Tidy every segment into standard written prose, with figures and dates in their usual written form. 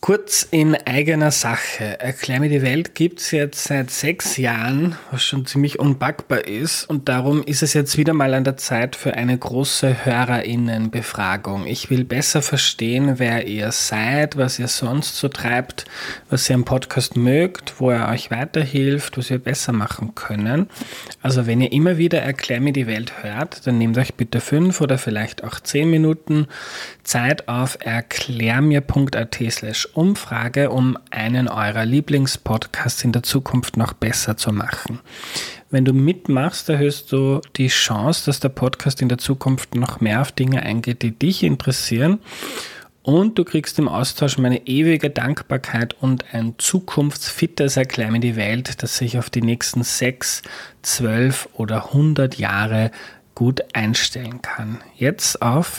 Kurz in eigener Sache. Erklär mir die Welt gibt's jetzt seit 6 Jahren, was schon ziemlich unpackbar ist. Und darum ist es jetzt wieder mal an der Zeit für eine große HörerInnen-Befragung. Ich will besser verstehen, wer ihr seid, was ihr sonst so treibt, was ihr am Podcast mögt, wo er euch weiterhilft, was wir besser machen können. Also wenn ihr immer wieder Erklär mir die Welt hört, dann nehmt euch bitte 5 oder vielleicht auch 10 Minuten Zeit auf erklärmir.at/Umfrage, um einen eurer Lieblingspodcasts in der Zukunft noch besser zu machen. Wenn du mitmachst, erhöhst du die Chance, dass der Podcast in der Zukunft noch mehr auf Dinge eingeht, die dich interessieren. Und du kriegst im Austausch meine ewige Dankbarkeit und ein zukunftsfittes Erklär mir die Welt, das sich auf die nächsten 6, 12 oder 100 Jahre gut einstellen kann. Jetzt auf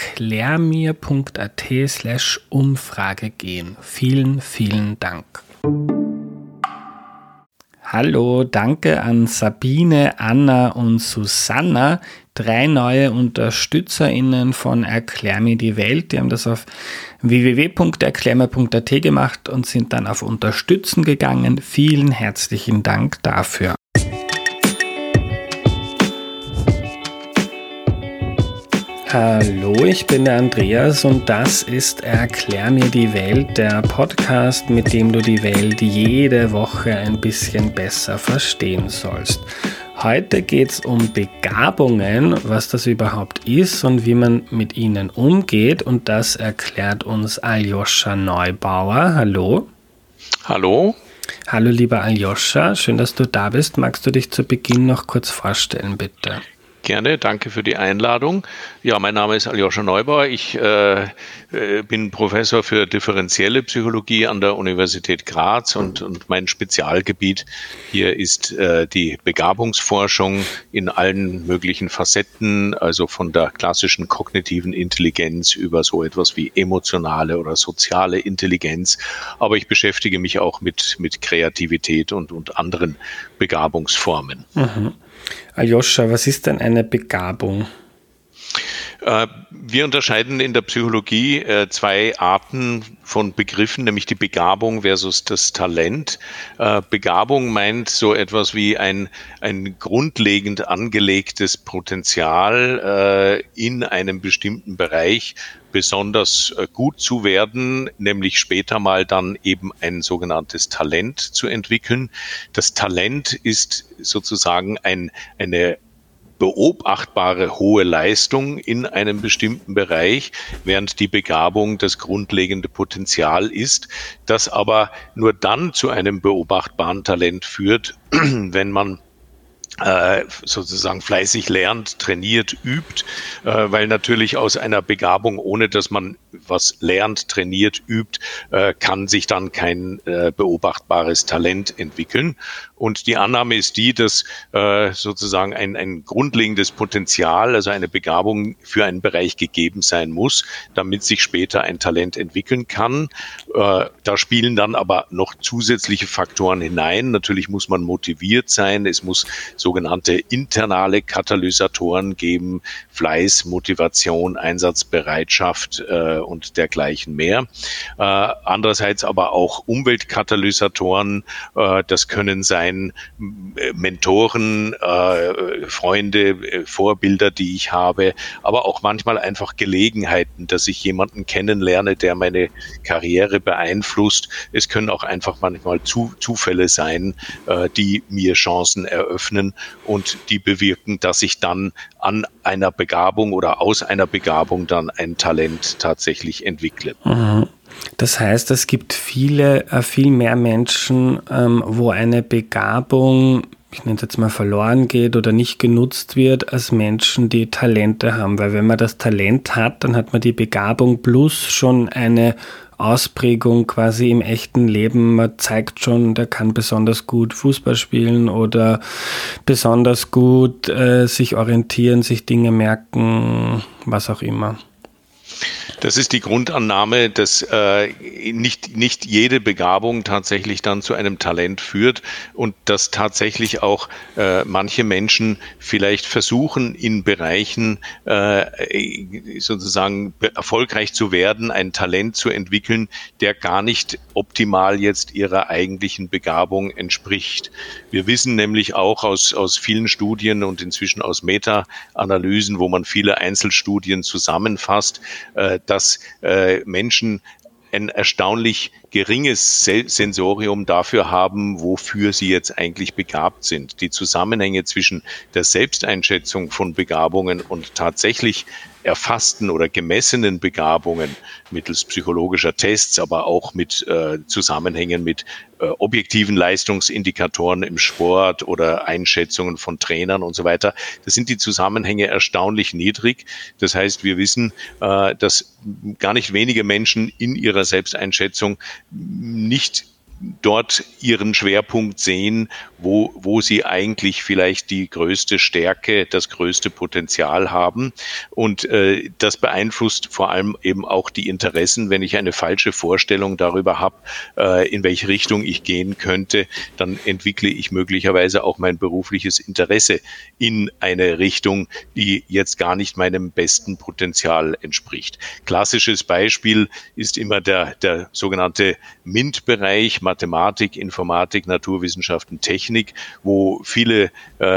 erklärmir.at/Umfrage gehen. Vielen, vielen Dank. Hallo, danke an Sabine, Anna und Susanna, 3 neue UnterstützerInnen von Erklär mir die Welt. Die haben das auf www.erklärmir.at gemacht und sind dann auf Unterstützen gegangen. Vielen herzlichen Dank dafür. Hallo, ich bin der Andreas und das ist Erklär mir die Welt, der Podcast, mit dem du die Welt jede Woche ein bisschen besser verstehen sollst. Heute geht es um Begabungen, was das überhaupt ist und wie man mit ihnen umgeht, und das erklärt uns Aljoscha Neubauer. Hallo. Hallo. Hallo lieber Aljoscha, schön, dass du da bist. Magst du dich zu Beginn noch kurz vorstellen, bitte? Gerne, danke für die Einladung. Ja, mein Name ist Aljoscha Neubauer. Ich bin Professor für differenzielle Psychologie an der Universität Graz und mein Spezialgebiet hier ist die Begabungsforschung in allen möglichen Facetten, also von der klassischen kognitiven Intelligenz über so etwas wie emotionale oder soziale Intelligenz. Aber ich beschäftige mich auch mit Kreativität und anderen Begabungsformen. Mhm. Aljoscha, was ist denn eine Begabung? Wir unterscheiden in der Psychologie 2 Arten von Begriffen, nämlich die Begabung versus das Talent. Begabung meint so etwas wie ein grundlegend angelegtes Potenzial in einem bestimmten Bereich besonders gut zu werden, nämlich später mal dann eben ein sogenanntes Talent zu entwickeln. Das Talent ist sozusagen eine beobachtbare hohe Leistung in einem bestimmten Bereich, während die Begabung das grundlegende Potenzial ist, das aber nur dann zu einem beobachtbaren Talent führt, wenn man sozusagen fleißig lernt, trainiert, übt, weil natürlich aus einer Begabung, ohne dass man was lernt, trainiert, übt, kann sich dann kein beobachtbares Talent entwickeln. Und die Annahme ist die, dass sozusagen ein grundlegendes Potenzial, also eine Begabung für einen Bereich gegeben sein muss, damit sich später ein Talent entwickeln kann. Da spielen dann aber noch zusätzliche Faktoren hinein. Natürlich muss man motiviert sein, es muss sogenannte internale Katalysatoren geben, Fleiß, Motivation, Einsatzbereitschaft und dergleichen mehr. Andererseits aber auch Umweltkatalysatoren, das können sein Mentoren, Freunde, Vorbilder, die ich habe, aber auch manchmal einfach Gelegenheiten, dass ich jemanden kennenlerne, der meine Karriere beeinflusst. Es können auch einfach manchmal Zufälle sein, die mir Chancen eröffnen und die bewirken, dass ich dann an einer Begabung oder aus einer Begabung dann ein Talent tatsächlich entwickle. Mhm. Das heißt, es gibt viel mehr Menschen, wo eine Begabung, ich nenne es jetzt mal, verloren geht oder nicht genutzt wird, als Menschen, die Talente haben. Weil wenn man das Talent hat, dann hat man die Begabung plus schon eine Ausprägung quasi im echten Leben. Man zeigt schon, der kann besonders gut Fußball spielen oder besonders gut sich orientieren, sich Dinge merken, was auch immer. Das ist die Grundannahme, dass nicht jede Begabung tatsächlich dann zu einem Talent führt und dass tatsächlich auch manche Menschen vielleicht versuchen, in Bereichen sozusagen erfolgreich zu werden, ein Talent zu entwickeln, der gar nicht optimal jetzt ihrer eigentlichen Begabung entspricht. Wir wissen nämlich auch aus vielen Studien und inzwischen aus Meta-Analysen, wo man viele Einzelstudien zusammenfasst, dass Menschen ein erstaunlich geringes Sensorium dafür haben, wofür sie jetzt eigentlich begabt sind. Die Zusammenhänge zwischen der Selbsteinschätzung von Begabungen und tatsächlich erfassten oder gemessenen Begabungen mittels psychologischer Tests, aber auch mit Zusammenhängen mit objektiven Leistungsindikatoren im Sport oder Einschätzungen von Trainern und so weiter. Das sind die Zusammenhänge erstaunlich niedrig. Das heißt, wir wissen, dass gar nicht wenige Menschen in ihrer Selbsteinschätzung nicht dort ihren Schwerpunkt sehen, wo sie eigentlich vielleicht die größte Stärke, das größte Potenzial haben. Und das beeinflusst vor allem eben auch die Interessen. Wenn ich eine falsche Vorstellung darüber habe, in welche Richtung ich gehen könnte, dann entwickle ich möglicherweise auch mein berufliches Interesse in eine Richtung, die jetzt gar nicht meinem besten Potenzial entspricht. Klassisches Beispiel ist immer der sogenannte MINT-Bereich, Mathematik, Informatik, Naturwissenschaften, Technik, wo viele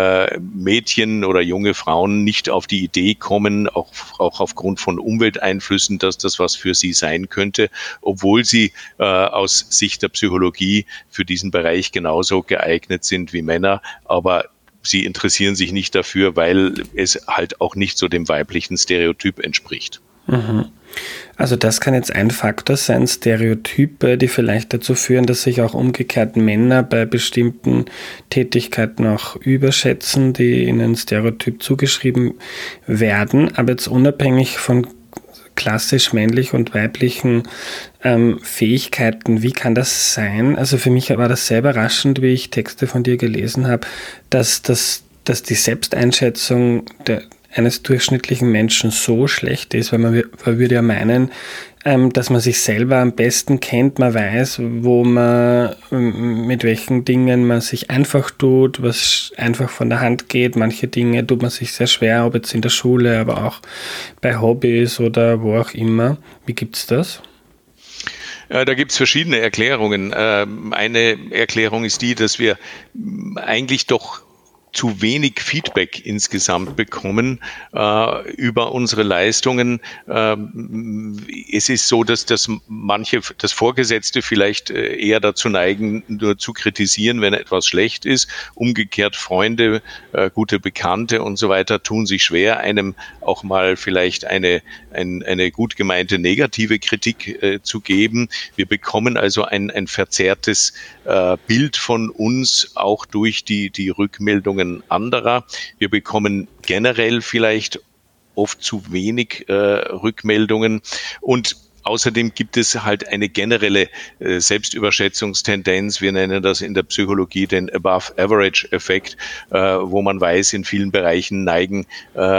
Mädchen oder junge Frauen nicht auf die Idee kommen, auch aufgrund von Umwelteinflüssen, dass das was für sie sein könnte, obwohl sie aus Sicht der Psychologie für diesen Bereich genauso geeignet sind wie Männer, aber sie interessieren sich nicht dafür, weil es halt auch nicht so dem weiblichen Stereotyp entspricht. Mhm. Also das kann jetzt ein Faktor sein, Stereotype, die vielleicht dazu führen, dass sich auch umgekehrt Männer bei bestimmten Tätigkeiten auch überschätzen, die ihnen Stereotyp zugeschrieben werden. Aber jetzt unabhängig von klassisch männlich und weiblichen Fähigkeiten, wie kann das sein? Also für mich war das sehr überraschend, wie ich Texte von dir gelesen habe, dass die Selbsteinschätzung eines durchschnittlichen Menschen so schlecht ist, weil man würde ja meinen, dass man sich selber am besten kennt, man weiß, mit welchen Dingen man sich einfach tut, was einfach von der Hand geht. Manche Dinge tut man sich sehr schwer, ob jetzt in der Schule, aber auch bei Hobbys oder wo auch immer. Wie gibt's das? Da gibt es verschiedene Erklärungen. Eine Erklärung ist die, dass wir eigentlich doch zu wenig Feedback insgesamt bekommen über unsere Leistungen. Es ist so, dass das Vorgesetzte vielleicht eher dazu neigen, nur zu kritisieren, wenn etwas schlecht ist. Umgekehrt Freunde, gute Bekannte und so weiter tun sich schwer, einem auch mal vielleicht eine gut gemeinte negative Kritik zu geben. Wir bekommen also ein verzerrtes Bild von uns, auch durch die Rückmeldungen anderer. Wir bekommen generell vielleicht oft zu wenig Rückmeldungen und außerdem gibt es halt eine generelle Selbstüberschätzungstendenz. Wir nennen das in der Psychologie den Above-Average-Effekt, wo man weiß, in vielen Bereichen neigt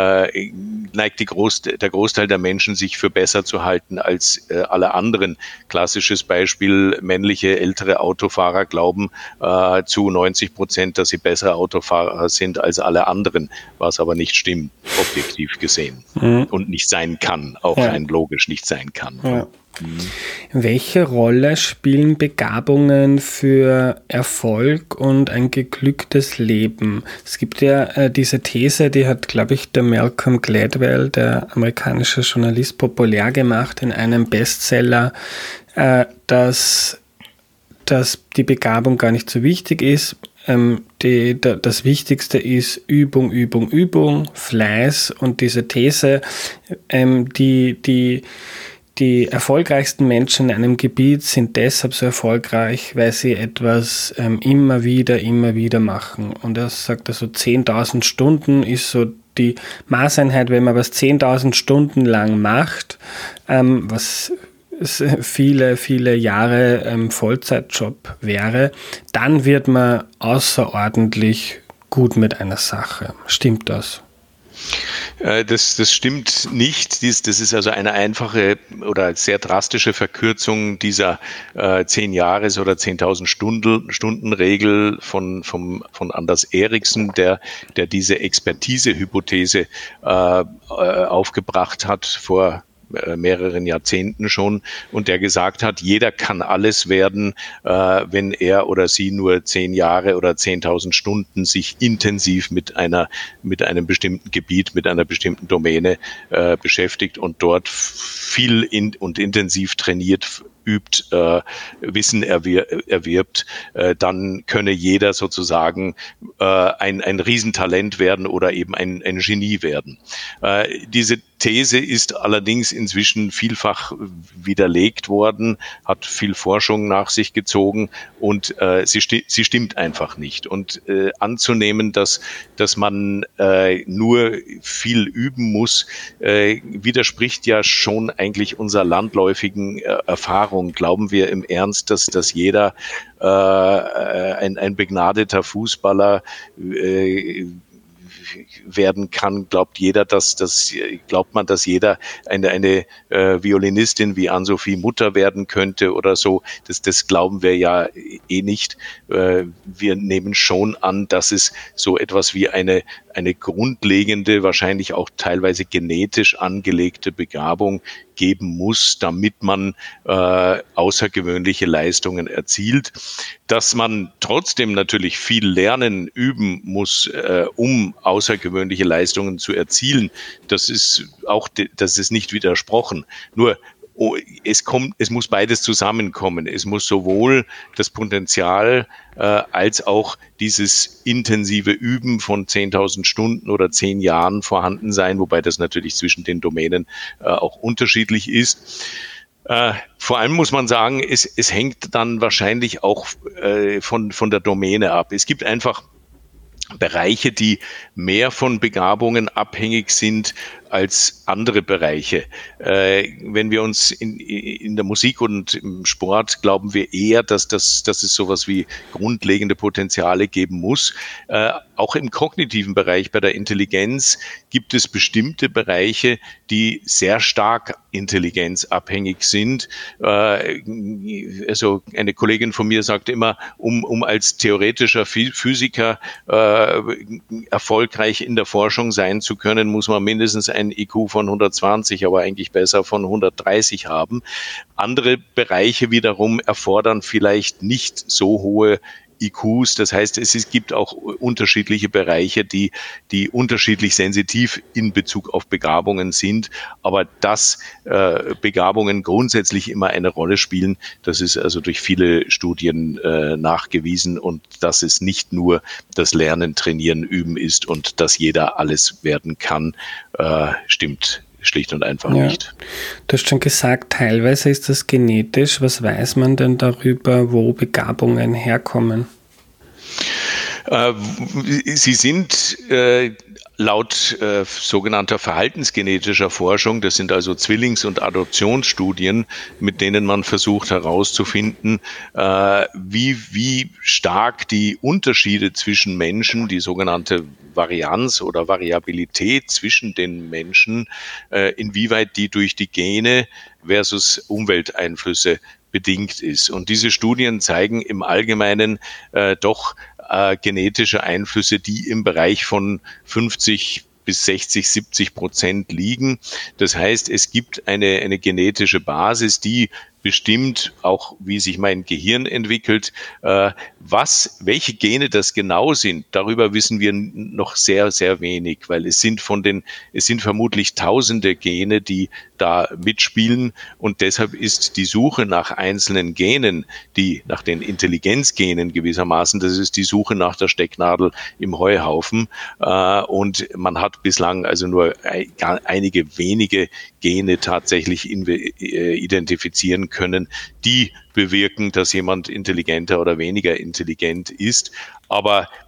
der Großteil der Menschen, sich für besser zu halten als alle anderen. Klassisches Beispiel, männliche ältere Autofahrer glauben zu 90%, dass sie bessere Autofahrer sind als alle anderen, was aber nicht stimmt, objektiv gesehen. Und nicht sein kann, auch rein logisch nicht sein kann. Ja. Welche Rolle spielen Begabungen für Erfolg und ein geglücktes Leben? Es gibt ja diese These, die hat, glaube ich, der Malcolm Gladwell, der amerikanische Journalist, populär gemacht in einem Bestseller, dass die Begabung gar nicht so wichtig ist. Das Wichtigste ist Übung, Übung, Übung, Fleiß und diese These, die erfolgreichsten Menschen in einem Gebiet sind deshalb so erfolgreich, weil sie etwas immer wieder machen. Und er sagt also 10.000 Stunden ist so die Maßeinheit, wenn man was 10.000 Stunden lang macht, was viele Jahre Vollzeitjob wäre, dann wird man außerordentlich gut mit einer Sache. Stimmt das? Das stimmt nicht. Das ist also eine einfache oder sehr drastische Verkürzung dieser 10 Jahres- oder 10.000 Stunden-Regel von Anders Ericsson, der diese Expertise-Hypothese aufgebracht hat vor mehreren Jahrzehnten schon und der gesagt hat, jeder kann alles werden, wenn er oder sie nur 10 Jahre oder 10.000 Stunden sich intensiv mit einem bestimmten Gebiet, mit einer bestimmten Domäne beschäftigt und dort viel und intensiv trainiert, übt, Wissen erwirbt, dann könne jeder sozusagen ein Riesentalent werden oder eben ein Genie werden. Diese These ist allerdings inzwischen vielfach widerlegt worden, hat viel Forschung nach sich gezogen und sie stimmt einfach nicht. Und anzunehmen, dass man nur viel üben muss, widerspricht ja schon eigentlich unserer landläufigen Erfahrung. Glauben wir im Ernst, dass jeder ein begnadeter Fußballer werden kann? Glaubt man, dass jeder eine Violinistin wie Ann-Sophie Mutter werden könnte oder so? Das glauben wir ja eh nicht. Wir nehmen schon an, dass es so etwas wie eine grundlegende, wahrscheinlich auch teilweise genetisch angelegte Begabung geben muss, damit man außergewöhnliche Leistungen erzielt. Dass man trotzdem natürlich viel lernen, üben muss, um außergewöhnliche Leistungen zu erzielen, das ist nicht widersprochen. Nur es muss beides zusammenkommen. Es muss sowohl das Potenzial als auch dieses intensive Üben von 10.000 Stunden oder 10 Jahren vorhanden sein, wobei das natürlich zwischen den Domänen auch unterschiedlich ist. Vor allem muss man sagen, es hängt dann wahrscheinlich auch von der Domäne ab. Es gibt einfach Bereiche, die mehr von Begabungen abhängig sind als andere Bereiche. Wenn wir uns in der Musik und im Sport glauben wir eher, dass es sowas wie grundlegende Potenziale geben muss. Auch im kognitiven Bereich, bei der Intelligenz, gibt es bestimmte Bereiche, die sehr stark intelligenzabhängig sind. Also eine Kollegin von mir sagt immer, um als theoretischer Physiker erfolgreich in der Forschung sein zu können, muss man mindestens ein IQ von 120, aber eigentlich besser von 130 haben. Andere Bereiche wiederum erfordern vielleicht nicht so hohe IQs. Das heißt, es gibt auch unterschiedliche Bereiche, die unterschiedlich sensitiv in Bezug auf Begabungen sind. Aber dass Begabungen grundsätzlich immer eine Rolle spielen, das ist also durch viele Studien nachgewiesen und dass es nicht nur das Lernen, Trainieren, Üben ist und dass jeder alles werden kann, stimmt schlicht und einfach nicht. Du hast schon gesagt, teilweise ist das genetisch. Was weiß man denn darüber, wo Begabungen herkommen? Sie sind laut sogenannter verhaltensgenetischer Forschung, das sind also Zwillings- und Adoptionsstudien, mit denen man versucht herauszufinden, wie stark die Unterschiede zwischen Menschen, die sogenannte Varianz oder Variabilität zwischen den Menschen, inwieweit die durch die Gene versus Umwelteinflüsse bedingt ist. Und diese Studien zeigen im Allgemeinen doch genetische Einflüsse, die im Bereich von 50 bis 60-70% liegen. Das heißt, es gibt eine genetische Basis, die bestimmt auch, wie sich mein Gehirn entwickelt. Welche Gene das genau sind, darüber wissen wir noch sehr, sehr wenig, weil es sind vermutlich tausende Gene, die da mitspielen und deshalb ist die Suche nach einzelnen Genen, nach den Intelligenzgenen gewissermaßen, das ist die Suche nach der Stecknadel im Heuhaufen und man hat bislang also nur einige wenige Gene tatsächlich identifizieren können, die bewirken, dass jemand intelligenter oder weniger intelligent ist. Aber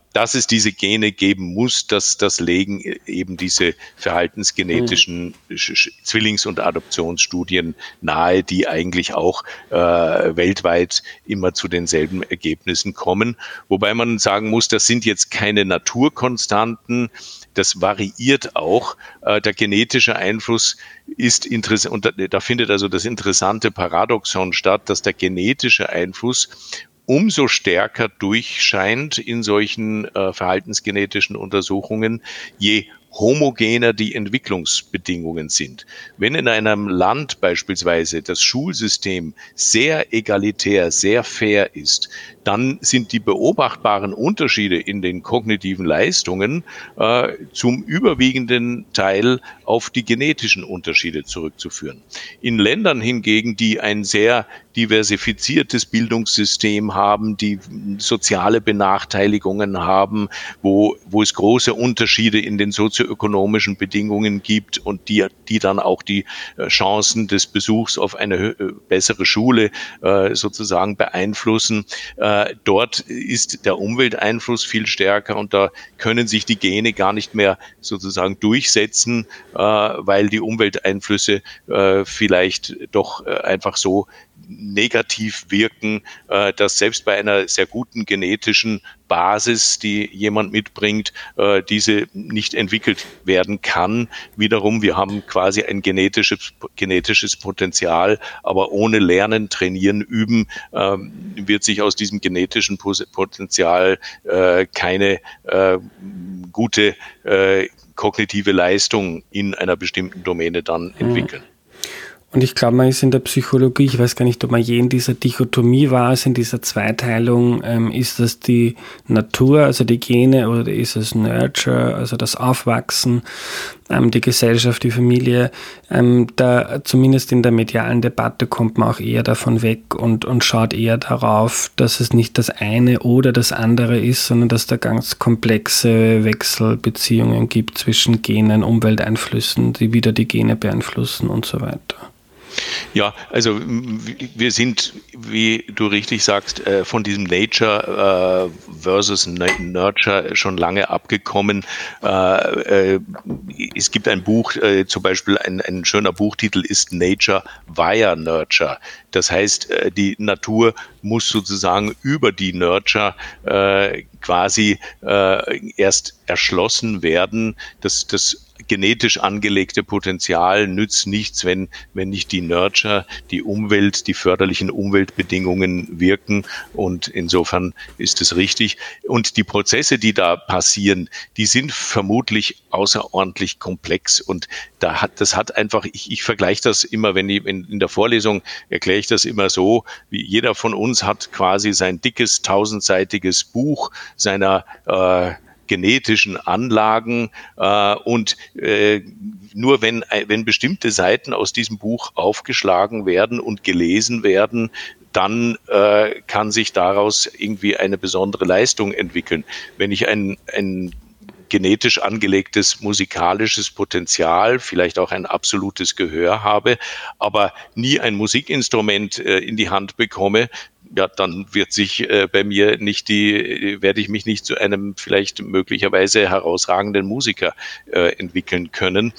dass es diese Gene geben muss, das legen eben diese verhaltensgenetischen Zwillings- und Adoptionsstudien nahe, die eigentlich auch weltweit immer zu denselben Ergebnissen kommen. Wobei man sagen muss, das sind jetzt keine Naturkonstanten, das variiert auch. Der genetische Einfluss ist interessant, und da findet also das interessante Paradoxon statt, dass der genetische Einfluss umso stärker durchscheint in solchen verhaltensgenetischen Untersuchungen, je homogener die Entwicklungsbedingungen sind. Wenn in einem Land beispielsweise das Schulsystem sehr egalitär, sehr fair ist, dann sind die beobachtbaren Unterschiede in den kognitiven Leistungen zum überwiegenden Teil auf die genetischen Unterschiede zurückzuführen. In Ländern hingegen, die ein sehr diversifiziertes Bildungssystem haben, die soziale Benachteiligungen haben, wo es große Unterschiede in den sozioökonomischen Bedingungen gibt und die dann auch die Chancen des Besuchs auf eine bessere Schule sozusagen beeinflussen. Dort ist der Umwelteinfluss viel stärker und da können sich die Gene gar nicht mehr sozusagen durchsetzen, weil die Umwelteinflüsse vielleicht doch einfach so negativ wirken, dass selbst bei einer sehr guten genetischen Basis, die jemand mitbringt, diese nicht entwickelt werden kann. Wiederum, wir haben quasi ein genetisches Potenzial, aber ohne Lernen, Trainieren, Üben wird sich aus diesem genetischen Potenzial keine gute kognitive Leistung in einer bestimmten Domäne dann entwickeln. Und ich glaube, man ist in der Psychologie, ich weiß gar nicht, ob man je in dieser Dichotomie war, also in dieser Zweiteilung, ist das die Natur, also die Gene, oder ist es Nurture, also das Aufwachsen, die Gesellschaft, die Familie. Da zumindest in der medialen Debatte kommt man auch eher davon weg und schaut eher darauf, dass es nicht das eine oder das andere ist, sondern dass da ganz komplexe Wechselbeziehungen gibt zwischen Genen, Umwelteinflüssen, die wieder die Gene beeinflussen und so weiter. Ja, also wir sind, wie du richtig sagst, von diesem Nature versus Nurture schon lange abgekommen. Es gibt ein Buch, zum Beispiel ein schöner Buchtitel ist Nature via Nurture. Das heißt, die Natur muss sozusagen über die Nurture quasi erst erschlossen werden. Das genetisch angelegte Potenzial nützt nichts, wenn nicht die Nurture, die Umwelt, die förderlichen Umweltbedingungen wirken. Und insofern ist es richtig. Und die Prozesse, die da passieren, die sind vermutlich außerordentlich komplex. Und das hat einfach, ich vergleiche das immer, in der Vorlesung erkläre ich das immer so, wie jeder von uns hat quasi sein dickes, 1000-seitiges Buch seiner genetischen Anlagen und nur wenn bestimmte Seiten aus diesem Buch aufgeschlagen werden und gelesen werden, dann kann sich daraus irgendwie eine besondere Leistung entwickeln. Wenn ich ein genetisch angelegtes musikalisches Potenzial, vielleicht auch ein absolutes Gehör habe, aber nie ein Musikinstrument in die Hand bekomme, ja, dann werde ich mich nicht zu einem vielleicht möglicherweise herausragenden Musiker entwickeln können.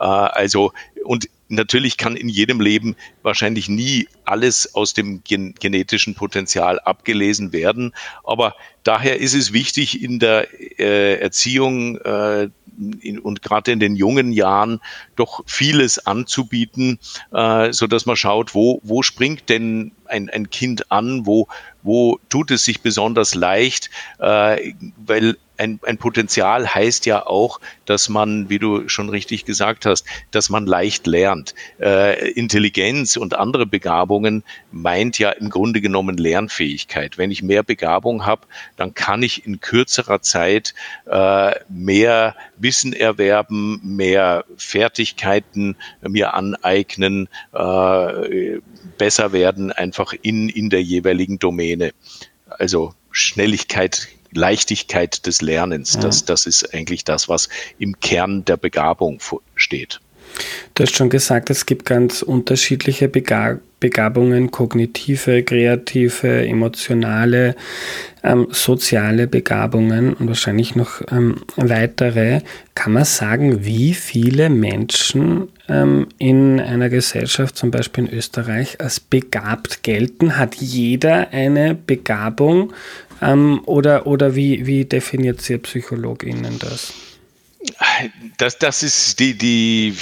Und natürlich kann in jedem Leben wahrscheinlich nie alles aus dem genetischen Potenzial abgelesen werden, aber daher ist es wichtig, in der Erziehung und gerade in den jungen Jahren doch vieles anzubieten, so dass man schaut, wo springt denn ein Kind an, wo tut es sich besonders leicht, weil ein Potenzial heißt ja auch, dass man, wie du schon richtig gesagt hast, dass man leicht lernt. Intelligenz und andere Begabungen meint ja im Grunde genommen Lernfähigkeit. Wenn ich mehr Begabung habe, dann kann ich in kürzerer Zeit mehr Wissen erwerben, mehr Fertigkeiten mir aneignen, besser werden einfach in der jeweiligen Domäne. Also Schnelligkeit, Leichtigkeit des Lernens, das ist eigentlich das, was im Kern der Begabung steht. Du hast schon gesagt, es gibt ganz unterschiedliche Begabungen, kognitive, kreative, emotionale, soziale Begabungen und wahrscheinlich noch weitere. Kann man sagen, wie viele Menschen in einer Gesellschaft, zum Beispiel in Österreich, als begabt gelten? Hat jeder eine Begabung oder wie definiert Ihr PsychologInnen das? Das ist die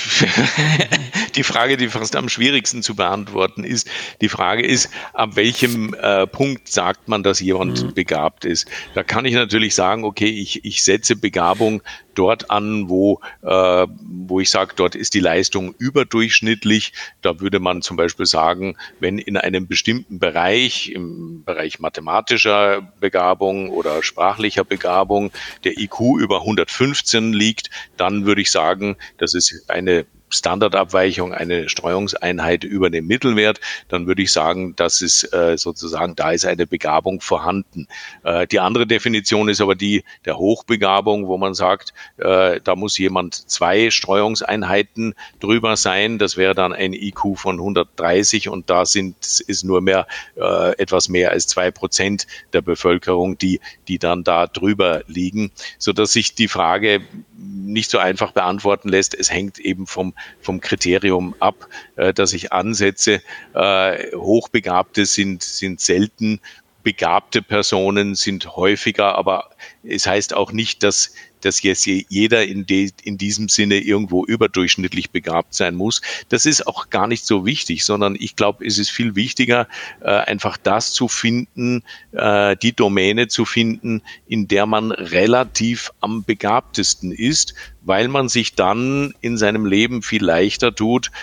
Frage, die fast am schwierigsten zu beantworten ist. Die Frage ist, ab welchem Punkt sagt man, dass jemand begabt ist? Da kann ich natürlich sagen, okay, ich setze Begabung dort an, wo ich sage, dort ist die Leistung überdurchschnittlich. Da würde man zum Beispiel sagen, wenn in einem bestimmten Bereich, im Bereich mathematischer Begabung oder sprachlicher Begabung, der IQ über 115 liegt, dann würde ich sagen, das ist eine Standardabweichung, eine Streuungseinheit über dem Mittelwert, dann würde ich sagen, das ist sozusagen, da ist eine Begabung vorhanden. Die andere Definition ist aber die der Hochbegabung, wo man sagt, da muss jemand 2 Streuungseinheiten drüber sein. Das wäre dann ein IQ von 130 und da ist nur mehr etwas mehr als 2% der Bevölkerung, die dann da drüber liegen, sodass sich die Frage nicht so einfach beantworten lässt. Es hängt eben vom Kriterium ab, das ich ansetze. Hochbegabte sind selten, begabte Personen sind häufiger, aber es heißt auch nicht, dass jetzt jeder in diesem Sinne irgendwo überdurchschnittlich begabt sein muss. Das ist auch gar nicht so wichtig, sondern ich glaube, es ist viel wichtiger, einfach das zu finden, die Domäne zu finden, in der man relativ am begabtesten ist, weil man sich dann in seinem Leben viel leichter tut,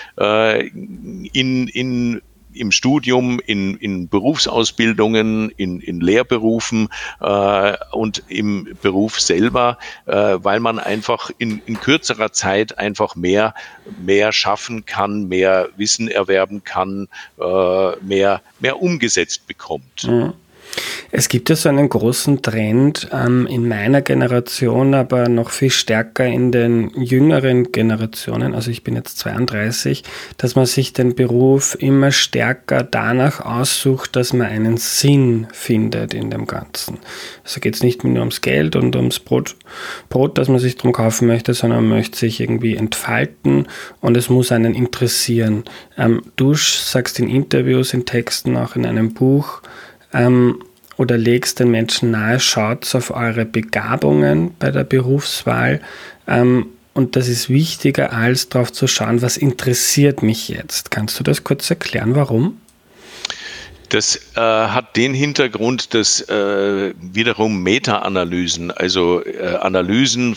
im Studium, in Berufsausbildungen, in Lehrberufen und im Beruf selber, weil man einfach in kürzerer Zeit einfach mehr schaffen kann, mehr Wissen erwerben kann, mehr umgesetzt bekommt. Mhm. Es gibt ja so einen großen Trend in meiner Generation, aber noch viel stärker in den jüngeren Generationen, also ich bin jetzt 32, dass man sich den Beruf immer stärker danach aussucht, dass man einen Sinn findet in dem Ganzen. Also geht es nicht nur ums Geld und ums Brot, das man sich drum kaufen möchte, sondern man möchte sich irgendwie entfalten und es muss einen interessieren. Du sagst in Interviews, in Texten, auch in einem Buch, oder legst den Menschen nahe, schaut auf eure Begabungen bei der Berufswahl und das ist wichtiger, als darauf zu schauen, was interessiert mich jetzt. Kannst du das kurz erklären, warum? Das hat den Hintergrund, dass wiederum Meta-Analysen, also Analysen,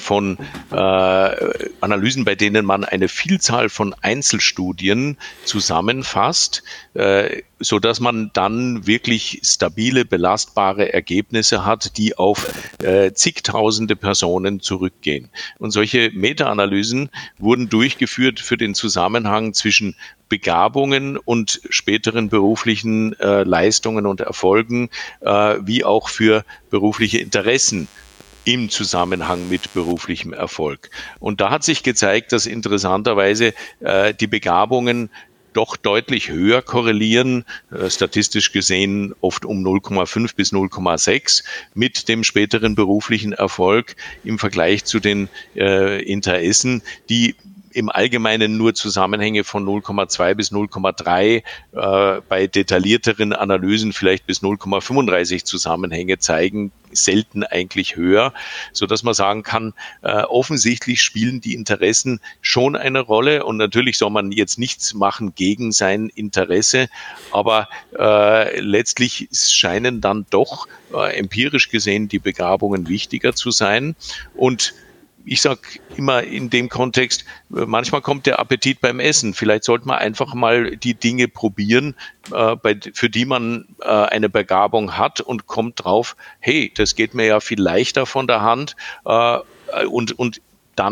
bei denen man eine Vielzahl von Einzelstudien zusammenfasst, so dass man dann wirklich stabile, belastbare Ergebnisse hat, die auf zigtausende Personen zurückgehen. Und solche Meta-Analysen wurden durchgeführt für den Zusammenhang zwischen Begabungen und späteren beruflichen Leistungen und Erfolgen, wie auch für berufliche Interessen im Zusammenhang mit beruflichem Erfolg. Und da hat sich gezeigt, dass interessanterweise die Begabungen doch deutlich höher korrelieren, statistisch gesehen oft um 0,5 bis 0,6 mit dem späteren beruflichen Erfolg im Vergleich zu den Interessen, die im Allgemeinen nur Zusammenhänge von 0,2 bis 0,3, bei detaillierteren Analysen vielleicht bis 0,35 Zusammenhänge zeigen, selten eigentlich höher, so dass man sagen kann, offensichtlich spielen die Interessen schon eine Rolle und natürlich soll man jetzt nichts machen gegen sein Interesse, aber letztlich scheinen dann doch empirisch gesehen die Begabungen wichtiger zu sein und ich sage immer in dem Kontext, manchmal kommt der Appetit beim Essen. Vielleicht sollte man einfach mal die Dinge probieren, für die man eine Begabung hat und kommt drauf, hey, das geht mir ja viel leichter von der Hand und dann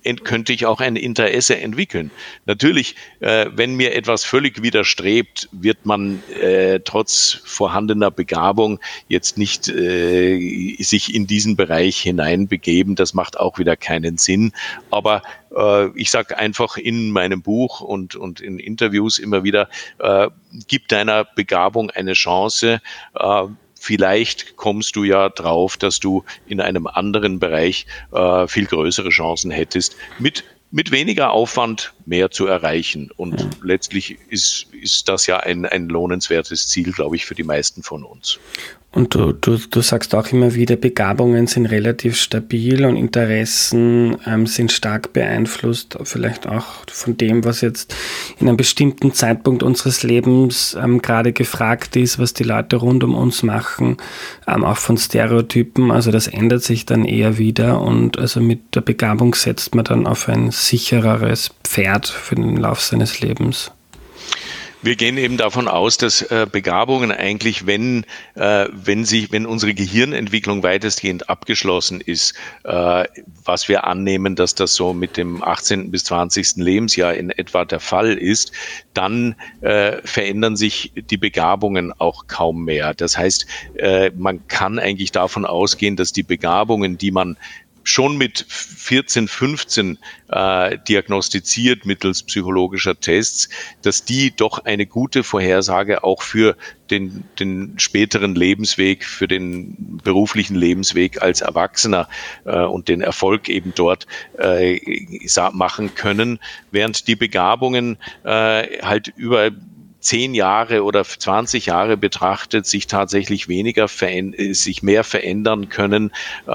könnte ich auch ein Interesse entwickeln. Natürlich, wenn mir etwas völlig widerstrebt, wird man trotz vorhandener Begabung jetzt nicht sich in diesen Bereich hineinbegeben. Das macht auch wieder keinen Sinn. Aber ich sage einfach in meinem Buch und in Interviews immer wieder, gib deiner Begabung eine Chance. Vielleicht kommst du ja drauf, dass du in einem anderen Bereich viel größere Chancen hättest, mit weniger Aufwand mehr zu erreichen. Und letztlich ist das ja ein lohnenswertes Ziel, glaube ich, für die meisten von uns. Und du sagst auch immer wieder, Begabungen sind relativ stabil und Interessen sind stark beeinflusst, vielleicht auch von dem, was jetzt in einem bestimmten Zeitpunkt unseres Lebens gerade gefragt ist, was die Leute rund um uns machen, auch von Stereotypen. Also das ändert sich dann eher wieder und also mit der Begabung setzt man dann auf ein sichereres Pferd für den Lauf seines Lebens. Wir gehen eben davon aus, dass Begabungen eigentlich, wenn unsere Gehirnentwicklung weitestgehend abgeschlossen ist, was wir annehmen, dass das so mit dem 18. bis 20. Lebensjahr in etwa der Fall ist, dann verändern sich die Begabungen auch kaum mehr. Das heißt, man kann eigentlich davon ausgehen, dass die Begabungen, die man schon mit 14, 15 diagnostiziert mittels psychologischer Tests, dass die doch eine gute Vorhersage auch für den späteren Lebensweg, für den beruflichen Lebensweg als Erwachsener und den Erfolg eben dort machen können, während die Begabungen halt über 10 Jahre oder 20 Jahre betrachtet sich tatsächlich sich mehr verändern können.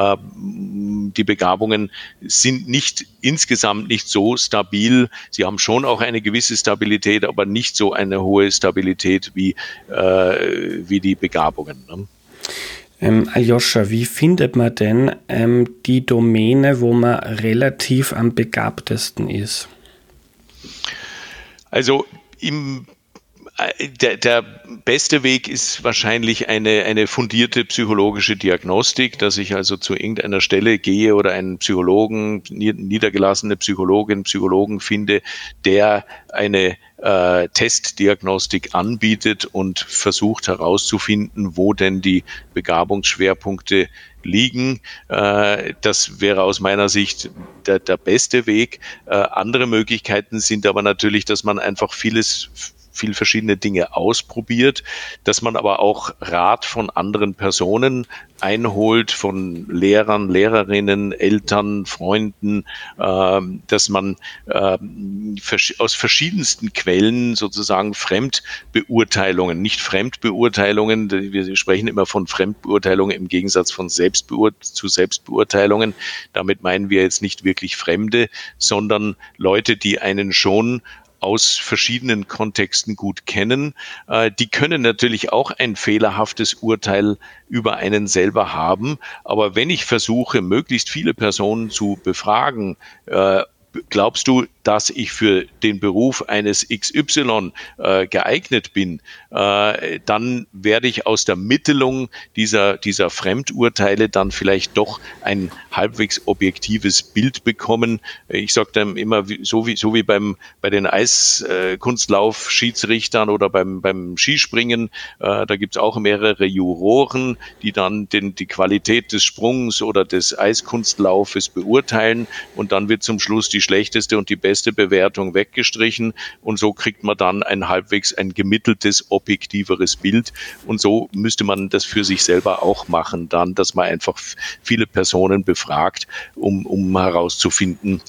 Die Begabungen sind insgesamt nicht so stabil. Sie haben schon auch eine gewisse Stabilität, aber nicht so eine hohe Stabilität wie die Begabungen. Aljoscha, wie findet man denn die Domäne, wo man relativ am begabtesten ist? Also der beste Weg ist wahrscheinlich eine fundierte psychologische Diagnostik, dass ich also zu irgendeiner Stelle gehe oder einen Psychologen, niedergelassene Psychologen finde, der eine Testdiagnostik anbietet und versucht herauszufinden, wo denn die Begabungsschwerpunkte liegen. Das wäre aus meiner Sicht der beste Weg. Andere Möglichkeiten sind aber natürlich, dass man einfach viel verschiedene Dinge ausprobiert, dass man aber auch Rat von anderen Personen einholt, von Lehrern, Lehrerinnen, Eltern, Freunden, dass man aus verschiedensten Quellen sozusagen Fremdbeurteilungen, nicht Fremdbeurteilungen, wir sprechen immer von Fremdbeurteilungen im Gegensatz von zu Selbstbeurteilungen, damit meinen wir jetzt nicht wirklich Fremde, sondern Leute, die einen schon aus verschiedenen Kontexten gut kennen. Die können natürlich auch ein fehlerhaftes Urteil über einen selber haben. Aber wenn ich versuche, möglichst viele Personen zu befragen, glaubst du, dass ich für den Beruf eines XY geeignet bin, dann werde ich aus der Mittelung dieser Fremdurteile dann vielleicht doch ein halbwegs objektives Bild bekommen. Ich sage dann immer, so wie bei den Eiskunstlauf-Schiedsrichtern oder beim Skispringen, da gibt es auch mehrere Juroren, die dann die Qualität des Sprungs oder des Eiskunstlaufes beurteilen und dann wird zum Schluss die schlechteste und die beste Bewertung weggestrichen und so kriegt man dann ein gemitteltes, objektiveres Bild und so müsste man das für sich selber auch machen dann, dass man einfach viele Personen befragt, um herauszufinden,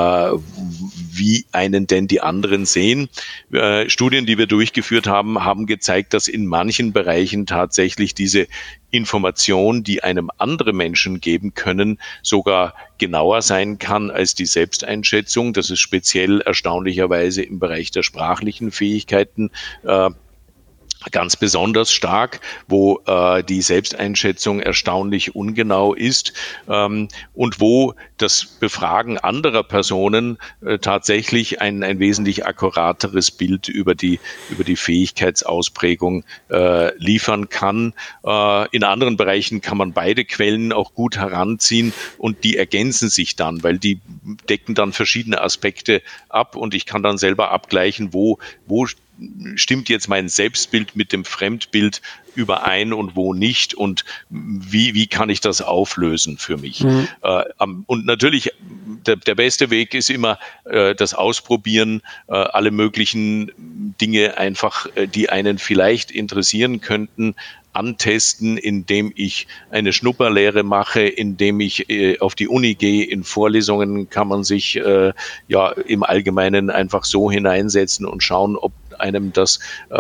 wie einen denn die anderen sehen. Studien, die wir durchgeführt haben, haben gezeigt, dass in manchen Bereichen tatsächlich diese Information, die einem andere Menschen geben können, sogar genauer sein kann als die Selbsteinschätzung. Das ist speziell erstaunlicherweise im Bereich der sprachlichen Fähigkeiten ganz besonders stark, wo die Selbsteinschätzung erstaunlich ungenau ist, und wo das Befragen anderer Personen tatsächlich ein wesentlich akkurateres Bild über die Fähigkeitsausprägung liefern kann. In anderen Bereichen kann man beide Quellen auch gut heranziehen und die ergänzen sich dann, weil die decken dann verschiedene Aspekte ab und ich kann dann selber abgleichen, wo stimmt jetzt mein Selbstbild mit dem Fremdbild überein und wo nicht und wie kann ich das auflösen für mich. Und natürlich, der beste Weg ist immer das Ausprobieren, alle möglichen Dinge einfach, die einen vielleicht interessieren könnten, antesten, indem ich eine Schnupperlehre mache, indem ich auf die Uni gehe. In Vorlesungen kann man sich im Allgemeinen einfach so hineinsetzen und schauen, ob einen das